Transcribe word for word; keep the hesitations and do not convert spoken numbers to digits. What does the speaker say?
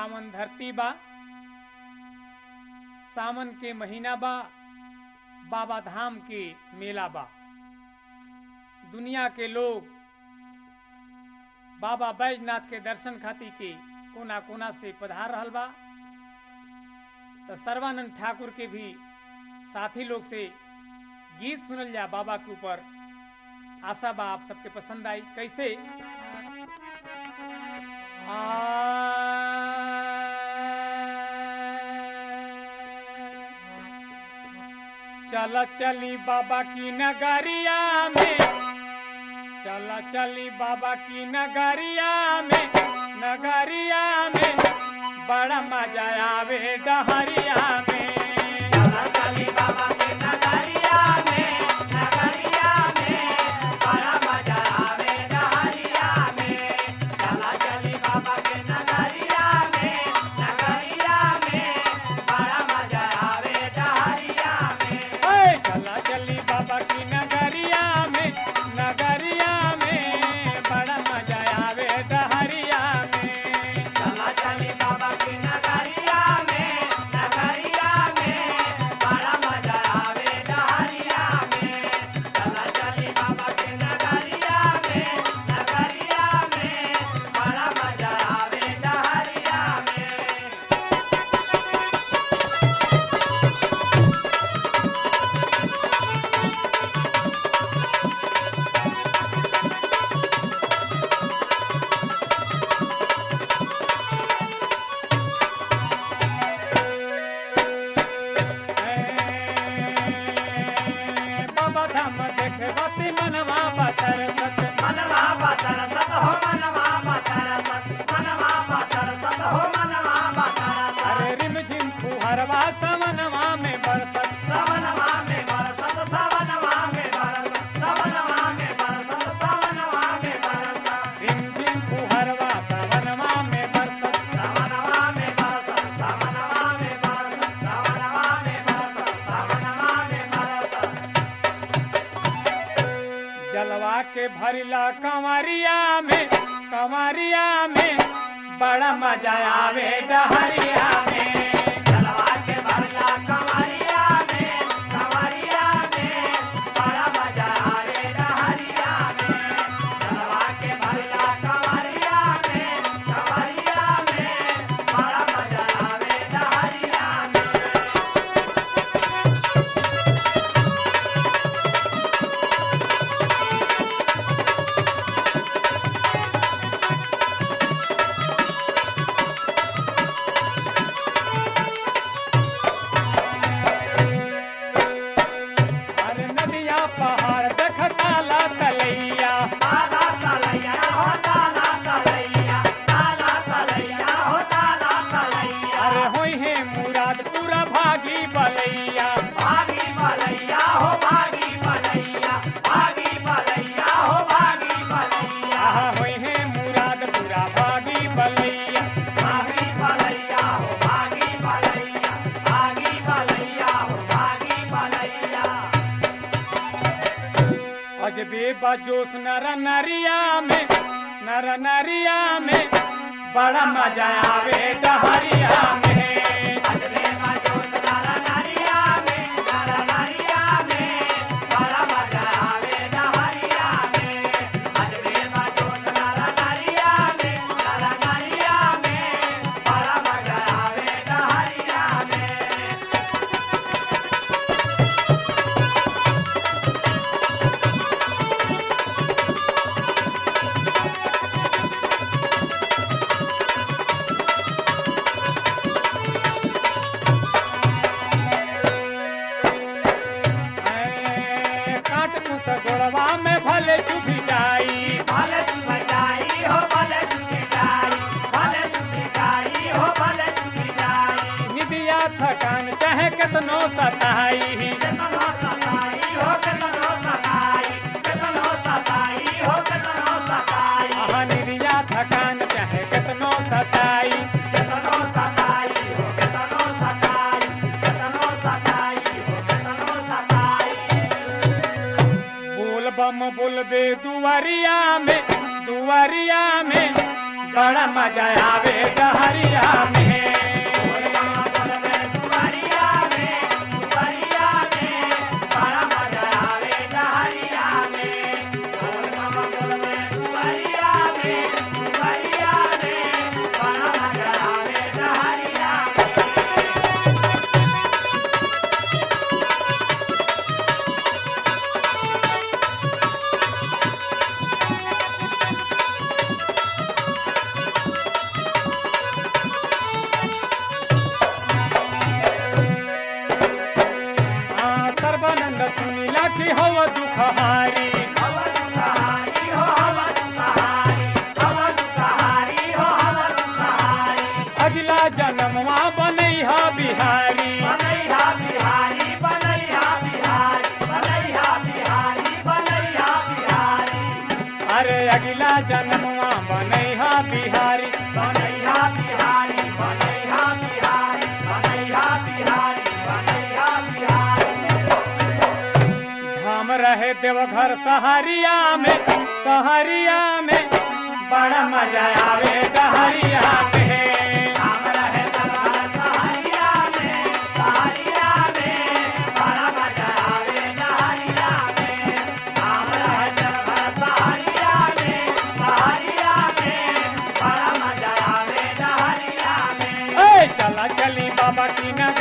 सावन धरती बा, सावन के महीना बा, बाबा धाम के मेला बा। दुनिया के लोग बाबा बैजनाथ के दर्शन खातिर के कोना कोना से पधार रहल बा। तो सर्वानंद ठाकुर के भी साथी लोग से गीत सुनल जा बाबा के ऊपर। आशा बा आप सबके पसंद आई। कैसे चला चली बाबा की नगरिया में, चला चली बाबा की नगरिया में, नगरिया में बड़ा मजा आवे डहरिया में। चला चली बाबा की नगरिया में, नगरिया में बड़ा मजा आवे डहरिया में। चला चली बाबा की नगरिया में, नगरिया में बड़ा मजा आवे डहरिया में। ओए चला चली बाबा की नगरिया में, नगरिया में बड़ा मजा आवे डहरिया में। चला चली बाबा की नगरिया में, नगरिया में बड़ा मजा आवे डहरिया में। चला चली बाबा की नगरिया में, नगरिया में बड़ा मजा आवे डहरिया में। बाबा धाम देखे बती मनवा बतर सत, मनवा बतर सत हो, मनवा बतर सत, मनवा बतर सत हो, मनवा बतर सत। अरे रिम झिम फुहरवा सवनवा में बरसत, सवनवा में बरसत, सवनवा में बरसत, सवनवा में बरसत, सवनवा में बरसत। रिम झिम फुहरवा सवनवा में बरसत। सवनवा में बरसत, सवनवा में बरसत, सवनवा में बरसत, सवनवा में बरसत। जलवा के भरिला कंवरिया में, कंवरिया में बड़ा मजा आवे डहरिया में। जलवा के भरला कंवरिया में, कंवरिया में बड़ा मजा आवे डहरिया में। जलवा के भरला कंवरिया में, कंवरिया में बड़ा मजा आवे डहरिया में। अरे नदिया पहाड़ देख ताला तलैया, ताला तलैया हो, ताला तलैया, ताला तलैया हो, ताला तलैया। अरे होई है मुराद पूरा भागी बलैया। भागी बलैया हो, भागी बलैया, भागी बलैया हो, भागी बलैया। आहा होई है मुराद पूरा भागी बलैया। भागी बलैया हो, भागी बलैया, भागी बलैया हो, भागी बलैया। अजबे बजोस नर नरिया में, नर नरिया में बड़ा मजा आवे डहरिया में। अजबे मजोस नर नरिया में, नर नरिया में बड़ा मजा आवे डहरिया में। अजबे मजोस नर नरिया में, नर नरिया में बड़ा मजा आवे डहरिया में। ऐ, काट कुस गोड़वा में भले चुभी जाई, भले तू बचाई हो, भले तू बिगाई, भले तू बिगाई हो, भले तू बिगाई। निदिया थकान चाहे कितनो सताई। कितनो सताई हो, कितनो सताई, कितनो सताई हो, कितनो सताई। आहा निदिया थकान चाहे कितनो सताई। कितनो सताई हो, कितनो सताई, कितनो सताई हो, कितनो सताई। बोल बम बोलबे दुआरिया में, दुआरिया में बड़ा मजा आवे डहरिया में। बोल बम बोलबे दुआरिया में, दुआरिया में बड़ा मजा आवे डहरिया में। बोल बम बोलबे दुआरिया में, दुआरिया में बड़ा मजा आवे डहरिया में। हाँ, सर्वानंद सुनीला की हव दुखहारी, हवा दुखहारी हो हवा दुखहारी, हवा दुखहारी हो हवा दुखहारी। अगला जन्मवा बनैहा बिहारी। बनैया बिहारी, बनैया बिहारी, बनैया बिहारी, बनैया बिहारी। अरे अगला जन्मवा बनैहा बिहारी। बनैया बिहारी, बनैया बिहारी, बनैया बिहारी, बनैया बिहारी। धाम रहे देवघर सहरिया में, सहरिया में बड़ा मजा आवे डहरिया में। राम रहे दरबार सहरिया में, सहरिया में बड़ा मजा आवे डहरिया में। राम रहे दरबार सहरिया में, सहरिया में बड़ा मजा आवे डहरिया में। ए चला चली बाबा की नगरिया